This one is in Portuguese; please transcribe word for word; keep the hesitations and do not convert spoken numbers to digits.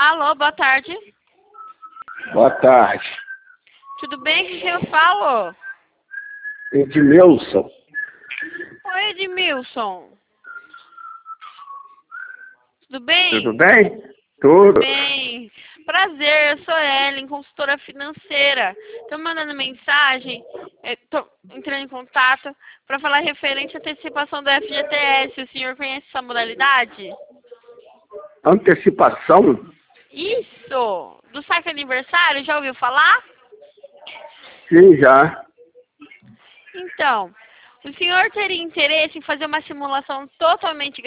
Alô, boa tarde. Boa tarde. Tudo bem? Com quem eu falo? Edmilson. Oi, Edmilson. Tudo bem? Tudo bem? Tudo Tudo. bem. Prazer, eu sou Ellen, consultora financeira. Estou mandando mensagem, estou entrando em contato para falar referente à antecipação do F G T S. O senhor conhece essa modalidade? Antecipação? Isso! Do saque aniversário, já ouviu falar? Sim, já. Então, o senhor teria interesse em fazer uma simulação totalmente